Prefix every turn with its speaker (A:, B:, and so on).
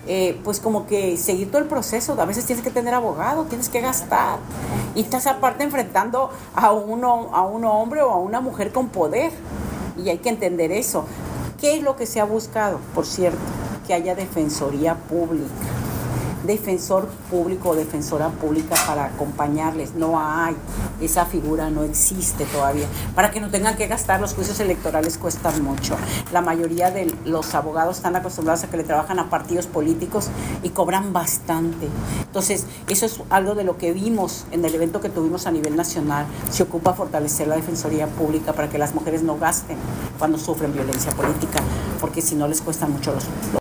A: pues como que seguir todo el proceso. A veces tienes que tener abogado, tienes que gastar. Y estás aparte enfrentando a un hombre o a una mujer con poder. Y hay que entender eso. ¿Qué es lo que se ha buscado? Por cierto, que haya defensoría pública. Defensor público o defensora pública para acompañarles. No hay, esa figura no existe todavía. Para que no tengan que gastar, los juicios electorales cuestan mucho. La mayoría de los abogados están acostumbrados a que le trabajan a partidos políticos y cobran bastante. Entonces, eso es algo de lo que vimos en el evento que tuvimos a nivel nacional. Se ocupa fortalecer la defensoría pública para que las mujeres no gasten cuando sufren violencia política, porque si no les cuesta mucho los